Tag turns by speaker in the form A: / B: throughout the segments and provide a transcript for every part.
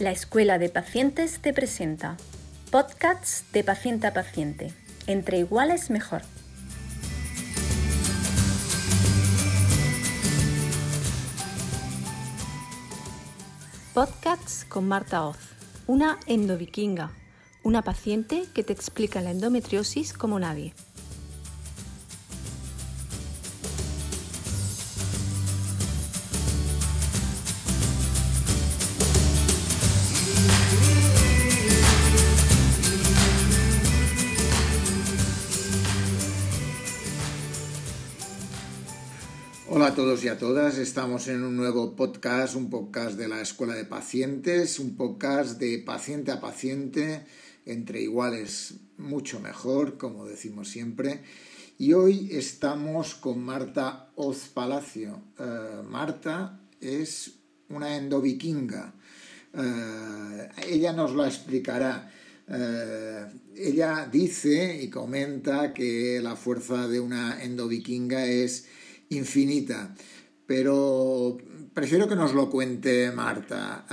A: La Escuela de Pacientes te presenta podcasts de paciente a paciente. Entre iguales mejor. Podcasts con Marta Hoz, una endovikinga, una paciente que te explica la endometriosis como nadie.
B: Hola a todos y a todas, estamos en un nuevo podcast, un podcast de la Escuela de Pacientes, un podcast de paciente a paciente, entre iguales mucho mejor, como decimos siempre. Y hoy estamos con Marta Hoz Palacio. Marta es una endovikinga. Ella nos lo explicará. Ella dice y comenta que la fuerza de una endovikinga es infinita, pero prefiero que nos lo cuente Marta.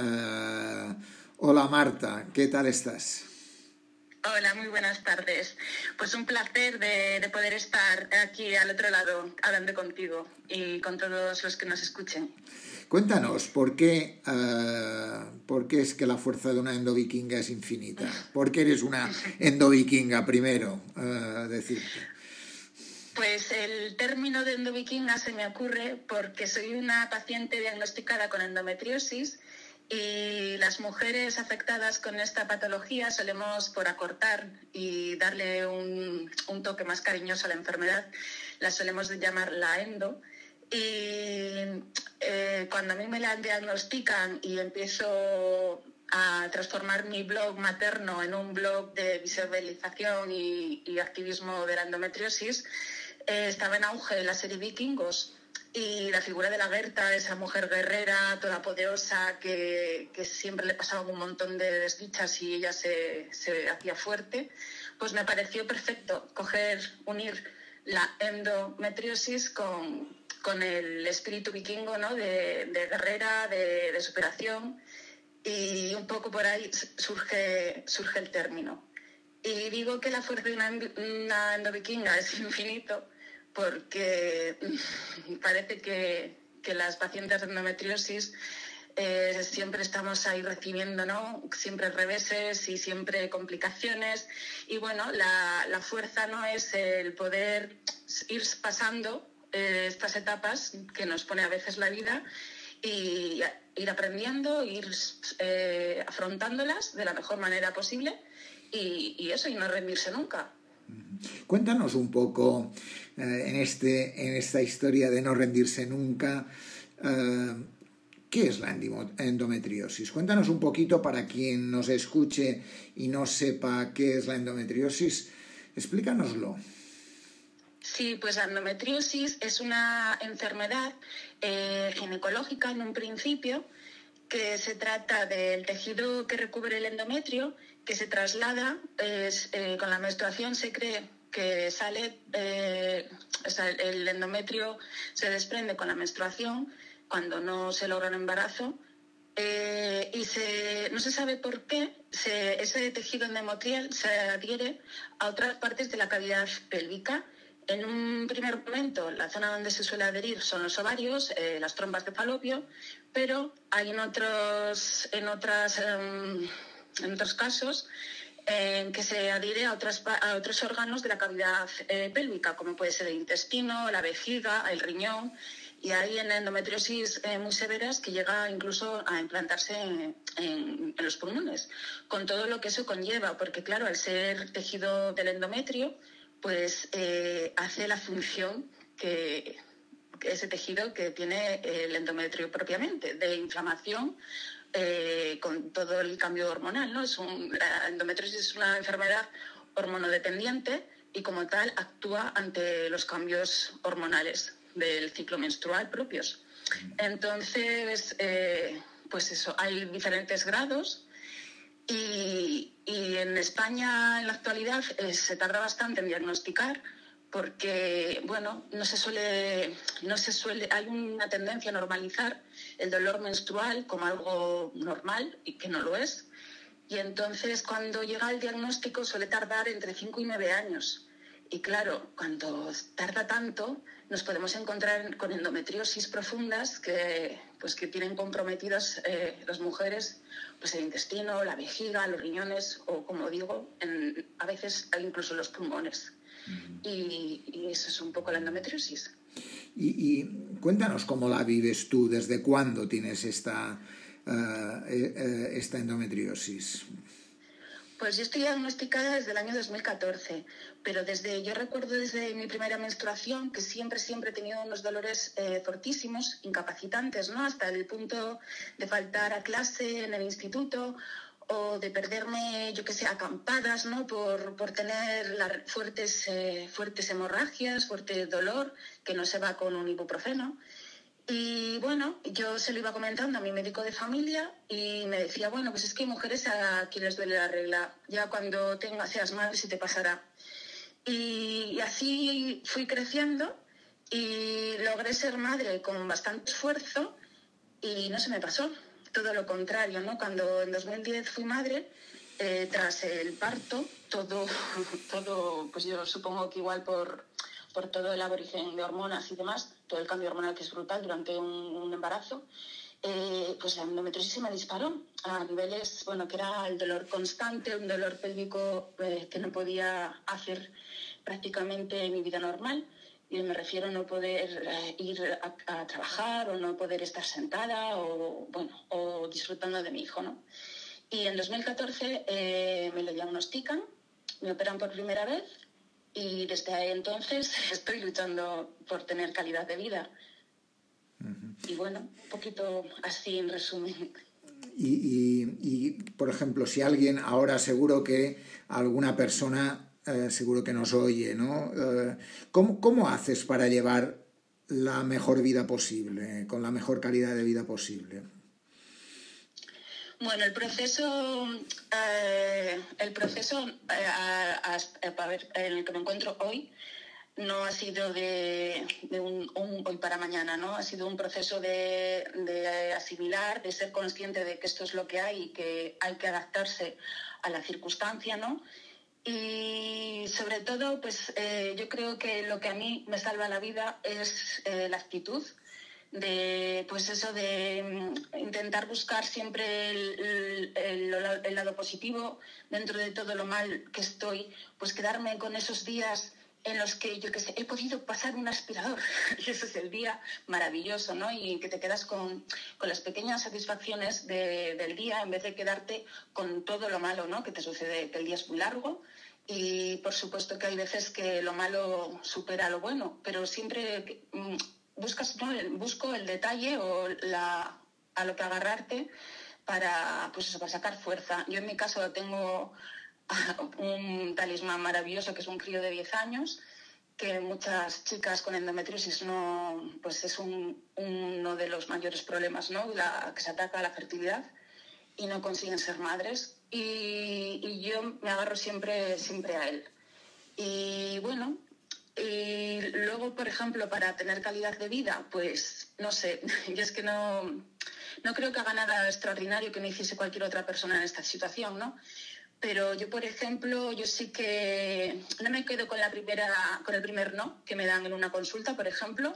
B: Hola Marta, ¿qué tal estás?
C: Hola, muy buenas tardes. Pues un placer de poder estar aquí al otro lado hablando contigo y con todos los que nos escuchen.
B: Cuéntanos, ¿por qué es que la fuerza de una endovikinga es infinita? ¿Por qué eres una endovikinga primero? Decirte.
C: Pues el término de endovikinga se me ocurre porque soy una paciente diagnosticada con endometriosis y las mujeres afectadas con esta patología solemos, por acortar y darle un toque más cariñoso a la enfermedad, la solemos llamar la endo. Y cuando a mí me la diagnostican y empiezo a transformar mi blog materno en un blog de visibilización y activismo de la endometriosis, estaba en auge la serie Vikingos y la figura de la Berta, esa mujer guerrera, todopoderosa, que siempre le pasaba un montón de desdichas y ella se hacía fuerte, pues me pareció perfecto unir la endometriosis con el espíritu vikingo, ¿no? de guerrera, de superación, y un poco por ahí surge el término. Y digo que la fuerza de una endovikinga es infinito porque parece que las pacientes de endometriosis siempre estamos ahí recibiendo, ¿no? Siempre reveses y siempre complicaciones. Y bueno, la fuerza no es el poder ir pasando estas etapas que nos pone a veces la vida y ir aprendiendo, ir afrontándolas de la mejor manera posible y no rendirse nunca.
B: Cuéntanos un poco en esta historia de no rendirse nunca, ¿qué es la endometriosis? Cuéntanos un poquito para quien nos escuche y no sepa qué es la endometriosis, explícanoslo.
C: Sí, pues la endometriosis es una enfermedad ginecológica en un principio, que se trata del tejido que recubre el endometrio, que se traslada, con la menstruación se cree que sale, el endometrio se desprende con la menstruación cuando no se logra un embarazo, y no se sabe por qué ese tejido endometrial se adhiere a otras partes de la cavidad pélvica. En un primer momento, la zona donde se suele adherir son los ovarios, las trompas de falopio, pero hay en otros casos que se adhiere a otros órganos de la cavidad pélvica, como puede ser el intestino, la vejiga, el riñón, y hay en endometriosis muy severas que llega incluso a implantarse en los pulmones, con todo lo que eso conlleva, porque claro, al ser tejido del endometrio, pues hace la función que ese tejido que tiene el endometrio propiamente, de inflamación, con todo el cambio hormonal, ¿no? La endometriosis es una enfermedad hormonodependiente y como tal actúa ante los cambios hormonales del ciclo menstrual propios. Entonces, pues eso, hay diferentes grados. Y en España, en la actualidad, se tarda bastante en diagnosticar porque, bueno, no se suele, hay una tendencia a normalizar el dolor menstrual como algo normal y que no lo es. Y entonces cuando llega el diagnóstico suele tardar entre 5 y 9 años. Y claro, cuando tarda tanto, nos podemos encontrar con endometriosis profundas que tienen comprometidas las mujeres, pues el intestino, la vejiga, los riñones o, como digo, a veces incluso los pulmones. Y eso es un poco la endometriosis.
B: Y cuéntanos cómo la vives tú, desde cuándo tienes esta endometriosis.
C: Pues yo estoy diagnosticada desde el año 2014, pero yo recuerdo desde mi primera menstruación que siempre he tenido unos dolores fortísimos, incapacitantes, ¿no? Hasta el punto de faltar a clase en el instituto o de perderme, yo qué sé, acampadas, ¿no? Por tener fuertes hemorragias, fuerte dolor, que no se va con un ibuprofeno. Y bueno, yo se lo iba comentando a mi médico de familia y me decía, bueno, pues es que hay mujeres a quienes duele la regla, ya cuando seas madre se te pasará. Y así fui creciendo y logré ser madre con bastante esfuerzo y no se me pasó, todo lo contrario, ¿no? Cuando en 2010 fui madre, tras el parto, todo, pues yo supongo que igual por todo el aborigen de hormonas y demás, todo el cambio hormonal que es brutal durante un embarazo, pues la endometriosis se me disparó a niveles, bueno, que era el dolor constante, un dolor pélvico que no podía hacer prácticamente mi vida normal. Y me refiero a no poder ir a trabajar o no poder estar sentada o disfrutando de mi hijo, ¿no? Y en 2014 me lo diagnostican, me operan por primera vez y desde entonces estoy luchando por tener calidad de vida. Uh-huh. Y bueno, un poquito así en resumen.
B: Y por ejemplo, si alguien, ahora seguro que alguna persona seguro que nos oye, ¿no? ¿Cómo haces para llevar la mejor vida posible, con la mejor calidad de vida posible?
C: Bueno, el proceso en el que me encuentro hoy no ha sido de un hoy para mañana, ¿no? Ha sido un proceso de asimilar, de ser consciente de que esto es lo que hay y que hay que adaptarse a la circunstancia, ¿no? Y sobre todo, pues yo creo que lo que a mí me salva la vida es la actitud de intentar buscar siempre el lado positivo dentro de todo lo mal que estoy, pues quedarme con esos días en los que, yo qué sé, he podido pasar un aspirador y ese es el día maravilloso, ¿no? Y que te quedas con las pequeñas satisfacciones del día en vez de quedarte con todo lo malo, ¿no? Que te sucede, que el día es muy largo y por supuesto que hay veces que lo malo supera lo bueno, pero siempre busco el detalle o a lo que agarrarte para sacar fuerza. Yo en mi caso tengo un talismán maravilloso que es un crío de 10 años, que muchas chicas con endometriosis pues es uno de los mayores problemas, ¿no? Que se ataca a la fertilidad y no consiguen ser madres. Y yo me agarro siempre a él. Y bueno, y luego, por ejemplo, para tener calidad de vida, pues no sé, yo es que no creo que haga nada extraordinario que no hiciese cualquier otra persona en esta situación, ¿no? Pero yo, por ejemplo, yo sí que no me quedo con el primer no que me dan en una consulta, por ejemplo.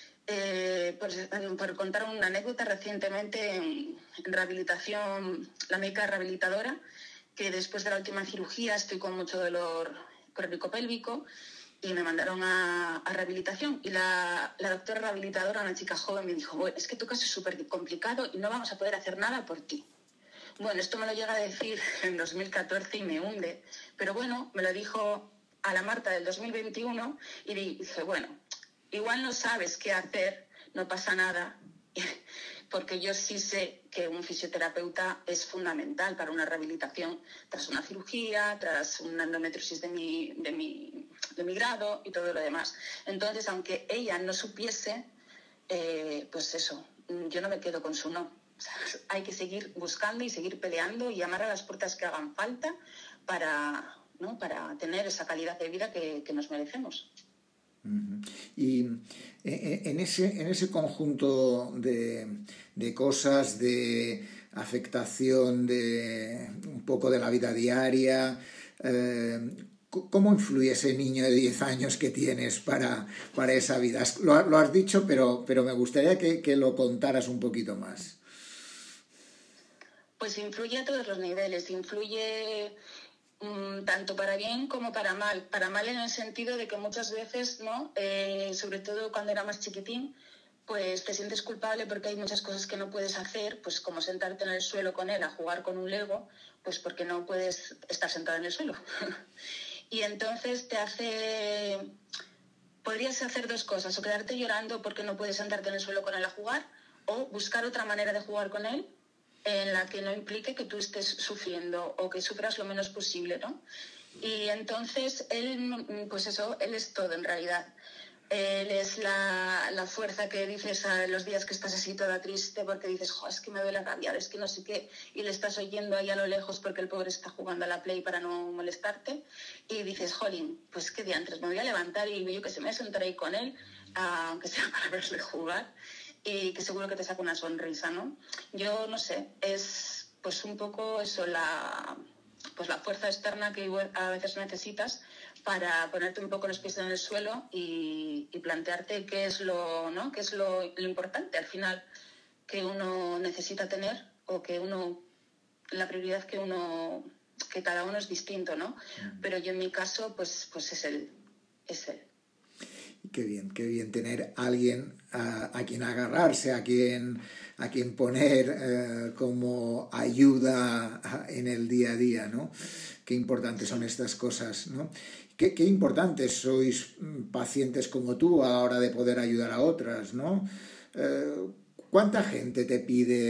C: Por contar una anécdota, recientemente en rehabilitación, la médica rehabilitadora, que después de la última cirugía estoy con mucho dolor crónico-pélvico y me mandaron a rehabilitación. Y la doctora rehabilitadora, una chica joven, me dijo, bueno, es que tu caso es súper complicado y no vamos a poder hacer nada por ti. Bueno, esto me lo llega a decir en 2014 y me hunde. Pero bueno, me lo dijo a la Marta del 2021 y dije, bueno, igual no sabes qué hacer, no pasa nada, porque yo sí sé que un fisioterapeuta es fundamental para una rehabilitación tras una cirugía, tras una endometriosis de mi grado y todo lo demás. Entonces, aunque ella no supiese, pues eso, yo no me quedo con su no. O sea, hay que seguir buscando y seguir peleando y llamar a las puertas que hagan falta para tener esa calidad de vida que nos merecemos.
B: Y en ese conjunto de cosas, de afectación de un poco de la vida diaria, ¿cómo influye ese niño de 10 años que tienes para esa vida? Lo has dicho, pero me gustaría que lo contaras un poquito más.
C: Pues influye a todos los niveles, influye tanto para bien como para mal. Para mal en el sentido de que muchas veces, ¿no? Sobre todo cuando era más chiquitín, pues te sientes culpable porque hay muchas cosas que no puedes hacer, pues como sentarte en el suelo con él a jugar con un Lego, pues porque no puedes estar sentado en el suelo. Y entonces podrías hacer dos cosas, o quedarte llorando porque no puedes sentarte en el suelo con él a jugar, o buscar otra manera de jugar con él en la que no implique que tú estés sufriendo o que sufras lo menos posible, ¿no? Y entonces él, pues eso, él es todo en realidad. Él es la fuerza que dices a los días que estás así toda triste porque dices, jo, es que me duele rabiar, es que no sé qué, y le estás oyendo ahí a lo lejos porque el pobre está jugando a la Play para no molestarte, y dices, jolín, pues qué diantres, me voy a levantar y yo que se me sentaré ahí con él, aunque sea para verle jugar, y que seguro que te saca una sonrisa, ¿no? Yo no sé, es pues un poco eso, la fuerza externa que a veces necesitas para ponerte un poco los pies en el suelo y plantearte qué es ¿no? qué es lo importante al final que uno necesita tener, o la prioridad que cada uno es distinto, ¿no? Pero yo en mi caso, pues es él.
B: Qué bien tener a alguien a quien agarrarse, a quien poner como ayuda en el día a día, ¿no? Qué importantes son estas cosas, ¿no? Qué importantes sois pacientes como tú a la hora de poder ayudar a otras, ¿no? ¿Cuánta gente te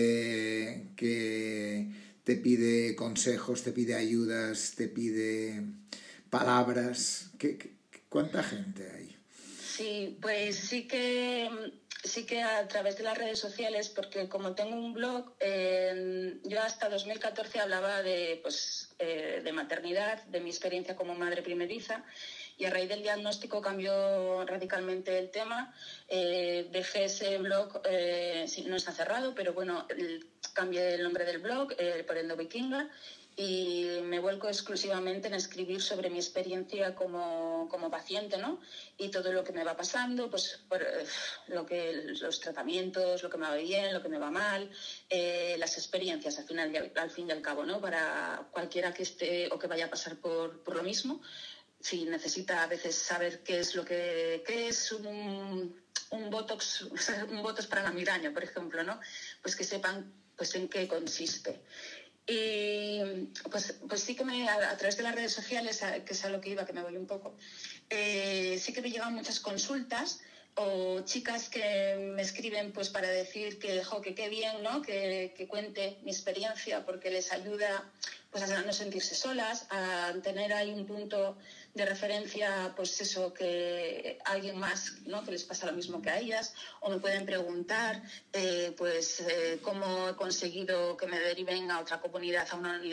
B: pide consejos, te pide ayudas, te pide palabras? ¿Cuánta gente hay?
C: Sí, pues sí que a través de las redes sociales, porque como tengo un blog, yo hasta 2014 hablaba de maternidad, de mi experiencia como madre primeriza, y a raíz del diagnóstico cambió radicalmente el tema. Dejé ese blog, no está cerrado, pero bueno, cambié el nombre del blog por Endovikinga, y me vuelco exclusivamente en escribir sobre mi experiencia como paciente, ¿no? Y todo lo que me va pasando, pues los tratamientos, lo que me va bien, lo que me va mal, las experiencias al fin y al cabo, ¿no? Para cualquiera que esté o que vaya a pasar por lo mismo, si necesita a veces saber qué es un botox para la migraña, por ejemplo, ¿no? Pues que sepan pues en qué consiste. Y pues sí que a través de las redes sociales, que es a lo que iba, que me voy un poco, sí que me llegan muchas consultas o chicas que me escriben pues para decir que qué bien, ¿no? Que cuente mi experiencia, porque les ayuda pues a no sentirse solas, a tener ahí un punto de referencia, pues eso, que alguien más, ¿no? Que les pasa lo mismo que a ellas, o me pueden preguntar cómo he conseguido que me deriven a otra comunidad, a una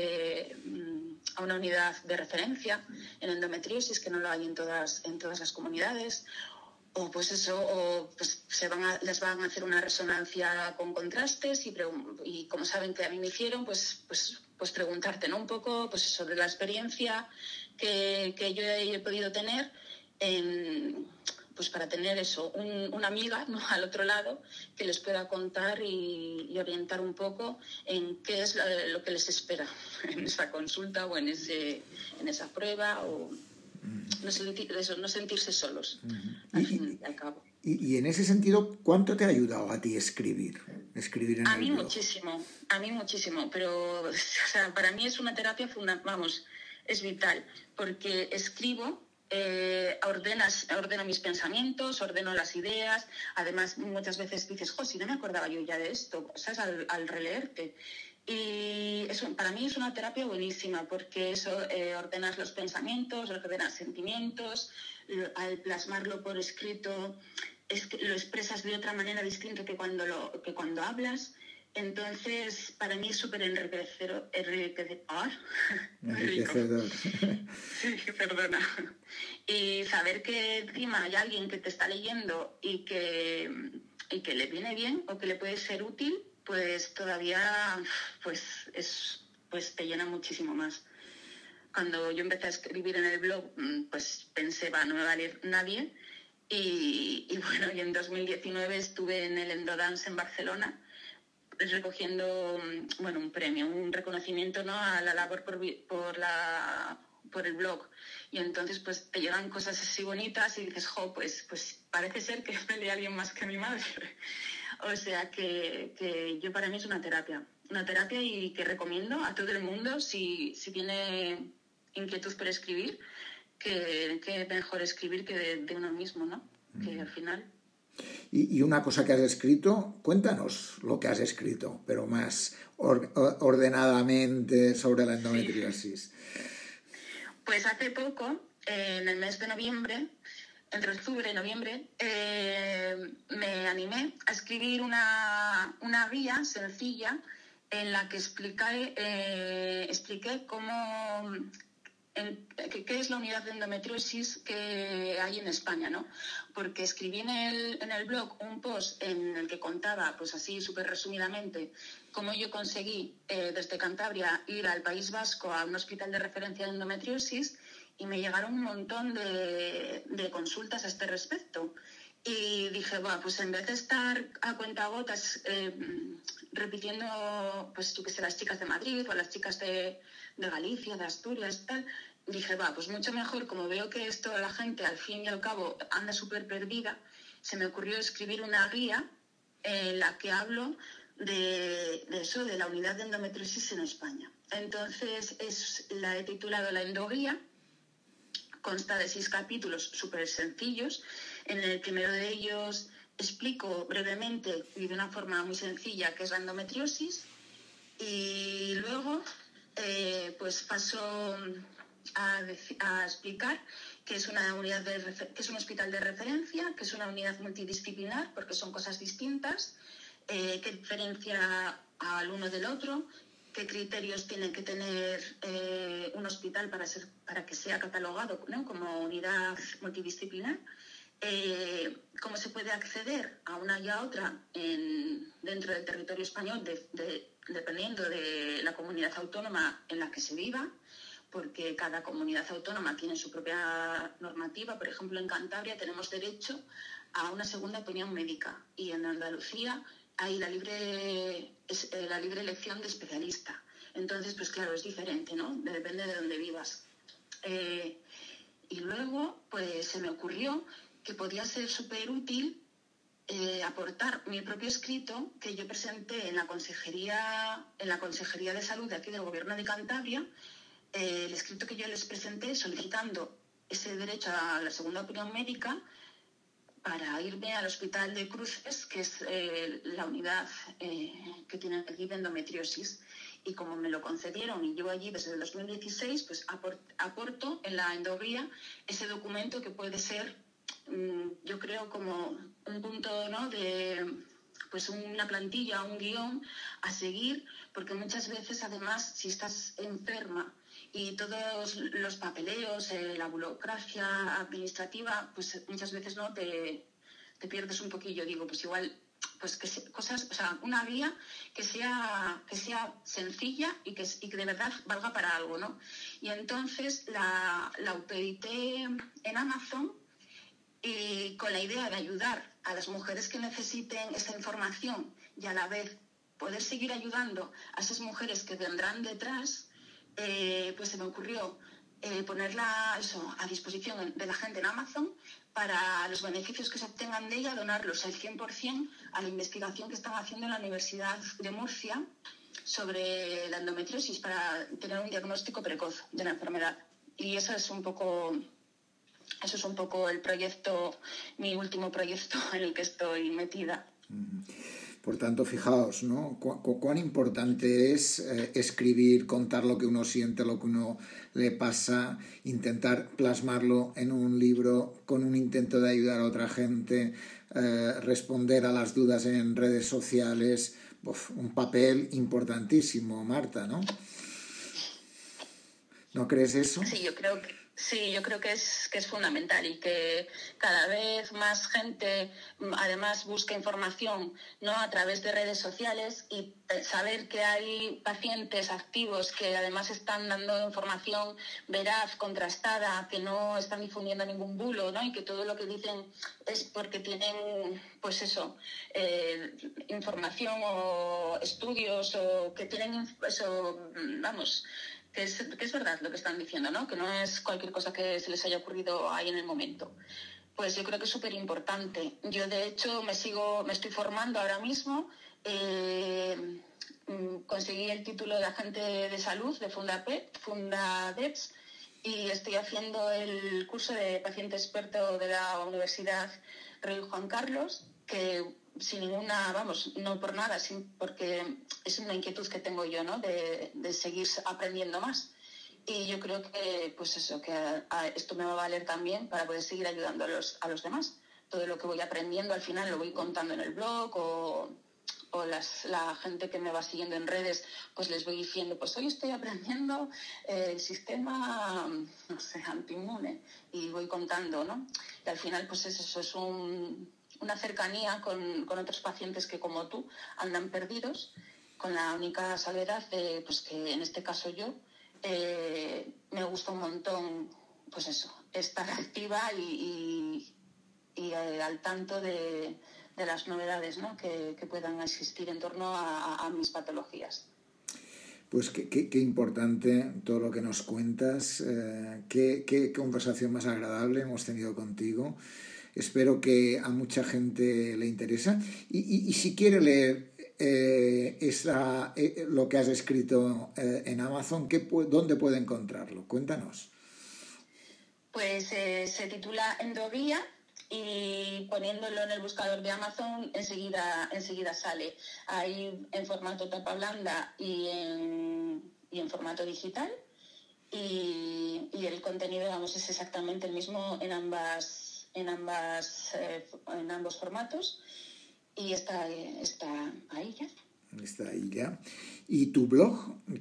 C: unidad de referencia en endometriosis, que no lo hay en todas las comunidades. O pues eso, o pues les van a hacer una resonancia con contrastes y como saben que a mí me hicieron, pues preguntarte, ¿no? Un poco pues sobre la experiencia que yo he podido tener pues para tener eso, una amiga, ¿no? Al otro lado que les pueda contar y orientar un poco en qué es lo que les espera en esa consulta o en esa prueba, o no sentirse solos, al fin y al cabo.
B: Y en ese sentido, ¿cuánto te ha ayudado a ti escribir en
C: a
B: el
C: mí
B: blog?
C: muchísimo, pero o sea, para mí es una terapia es vital, porque escribo, ordeno mis pensamientos, ordeno las ideas. Además, muchas veces dices, si no me acordaba yo ya de esto, ¿sabes? Al releerte. Y eso para mí es una terapia buenísima, porque eso, ordenas los pensamientos, ordenas sentimientos, al plasmarlo por escrito lo expresas de otra manera distinta que cuando hablas. Entonces, para mí es súper enriquecedor.
B: Enriquecedor.
C: Sí, perdona. Y saber que encima hay alguien que te está leyendo y que le viene bien o que le puede ser útil, pues todavía pues te llena muchísimo más. Cuando yo empecé a escribir en el blog, pues pensé, no me va a leer nadie. Y bueno, y en 2019 estuve en el Endodance en Barcelona recogiendo un premio, un reconocimiento, ¿no?, a la labor por el blog. Y entonces pues te llegan cosas así bonitas y dices, pues parece ser que me lee alguien más que mi madre. O sea que yo, para mí es una terapia y que recomiendo a todo el mundo si tiene inquietud por escribir, que mejor escribir que de uno mismo, ¿no? Que al final...
B: Y una cosa que has escrito, cuéntanos lo que has escrito, pero más ordenadamente sobre la endometriosis.
C: Sí. Pues hace poco, en el mes de noviembre, entre octubre y noviembre, me animé a escribir una guía sencilla en la que expliqué cómo... ¿Qué es la unidad de endometriosis que hay en España, ¿no? Porque escribí en el blog un post en el que contaba, pues así súper resumidamente, cómo yo conseguí desde Cantabria ir al País Vasco a un hospital de referencia de endometriosis, y me llegaron un montón de consultas a este respecto. Y dije, pues en vez de estar a cuentagotas repitiendo, pues tú que sé, las chicas de Madrid o las chicas de Galicia, de Asturias, tal, dije, pues mucho mejor, como veo que esto la gente al fin y al cabo anda súper perdida, se me ocurrió escribir una guía en la que hablo de eso, de la unidad de endometriosis en España. Entonces la he titulado La Endoguía. Consta de 6 capítulos súper sencillos. En el primero de ellos explico brevemente y de una forma muy sencilla qué es la endometriosis, y luego pues paso a explicar qué es una unidad qué es un hospital de referencia, qué es una unidad multidisciplinar, porque son cosas distintas, qué diferencia al uno del otro, qué criterios tiene que tener un hospital para que sea catalogado, ¿no?, como unidad multidisciplinar, cómo se puede acceder a una y a otra dentro del territorio español, dependiendo de la comunidad autónoma en la que se viva, porque cada comunidad autónoma tiene su propia normativa. Por ejemplo, en Cantabria tenemos derecho a una segunda opinión médica, y en Andalucía hay la libre elección de especialista. Entonces, pues claro, es diferente, ¿no? Depende de dónde vivas. Y luego, pues se me ocurrió que podía ser súper útil aportar mi propio escrito que yo presenté en la Consejería de Salud de aquí del Gobierno de Cantabria, el escrito que yo les presenté solicitando ese derecho a la segunda opinión médica para irme al Hospital de Cruces, que es la unidad que tiene allí de endometriosis. Y como me lo concedieron y llevo allí desde el 2016, pues aporto en la endoguía ese documento que puede ser, yo creo, como un punto, ¿no?, de pues una plantilla, un guión a seguir, porque muchas veces, además, si estás enferma y todos los papeleos, la burocracia administrativa, pues muchas veces no te pierdes un poquillo. Digo, pues igual, pues cosas, o sea, una guía que sea sencilla y que de verdad valga para algo, ¿no? Y entonces la autoedité en Amazon, y con la idea de ayudar a las mujeres que necesiten esa información y a la vez poder seguir ayudando a esas mujeres que vendrán detrás, pues se me ocurrió ponerla a disposición de la gente en Amazon, para los beneficios que se obtengan de ella, donarlos al 100% a la investigación que están haciendo en la Universidad de Murcia sobre la endometriosis, para tener un diagnóstico precoz de la enfermedad. Y eso es un poco el proyecto, mi último proyecto en el que estoy metida.
B: Por tanto, fijaos, ¿no?, cuán importante es escribir, contar lo que uno siente, lo que uno le pasa, intentar plasmarlo en un libro con un intento de ayudar a otra gente, responder a las dudas en redes sociales, un papel importantísimo, Marta, ¿no? ¿No crees eso?
C: Sí, yo creo que es fundamental y que cada vez más gente además busca información, ¿no?, a través de redes sociales, y saber que hay pacientes activos que además están dando información veraz, contrastada, que no están difundiendo ningún bulo, ¿no?, y que todo lo que dicen es porque tienen, pues eso, información o estudios, o que tienen eso, vamos, que es verdad lo que están diciendo, ¿no? Que no es cualquier cosa que se les haya ocurrido ahí en el momento. Pues yo creo que es súper importante. Yo, de hecho, me estoy formando ahora mismo. Conseguí el título de agente de salud de Fundadeps, y estoy haciendo el curso de paciente experto de la Universidad Rey Juan Carlos, que sin ninguna, vamos, no por nada, porque es una inquietud que tengo yo, ¿no?, de seguir aprendiendo más. Y yo creo que, pues eso, que esto me va a valer también para poder seguir ayudando a los demás. Todo lo que voy aprendiendo al final lo voy contando en el blog, o la gente que me va siguiendo en redes, pues les voy diciendo, pues hoy estoy aprendiendo el sistema, no sé, antiinmune, y voy contando, ¿no? Y al final, pues eso es una cercanía con otros pacientes que, como tú, andan perdidos, con la única salvedad de, pues, que en este caso yo me gusta un montón, pues eso, estar activa y al tanto de las novedades, ¿no?, que puedan existir en torno a mis patologías.
B: Pues qué importante todo lo que nos cuentas, qué conversación más agradable hemos tenido contigo. Espero que a mucha gente le interesa. Y si quiere leer lo que has escrito en Amazon, ¿dónde puede encontrarlo? Cuéntanos.
C: Pues se titula Endoguía, y poniéndolo en el buscador de Amazon enseguida sale. Ahí en formato tapa blanda y en formato digital. Y el contenido, vamos, es exactamente el mismo en ambos formatos, y está ahí ya. Está ahí ya.
B: ¿Y tu blog?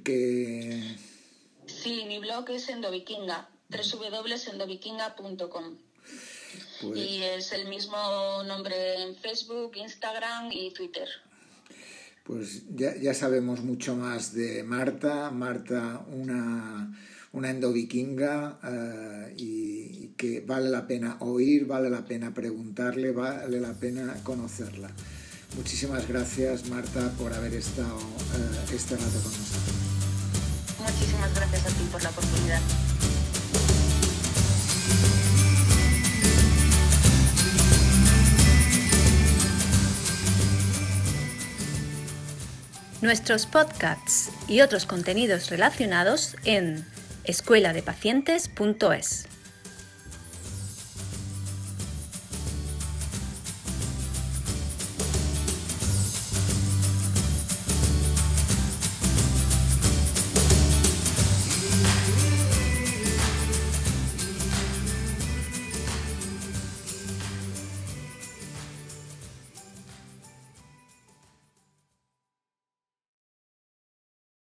C: Sí, mi blog es Endovikinga, www.endovikinga.com. Pues, y es el mismo nombre en Facebook, Instagram y Twitter.
B: Pues ya sabemos mucho más de Marta. Marta, una endovikinga, y que vale la pena oír, vale la pena preguntarle, vale la pena conocerla. Muchísimas gracias, Marta, por haber estado este rato con nosotros.
C: Muchísimas gracias a ti por la oportunidad.
A: Nuestros podcasts y otros contenidos relacionados en escueladepacientes.es.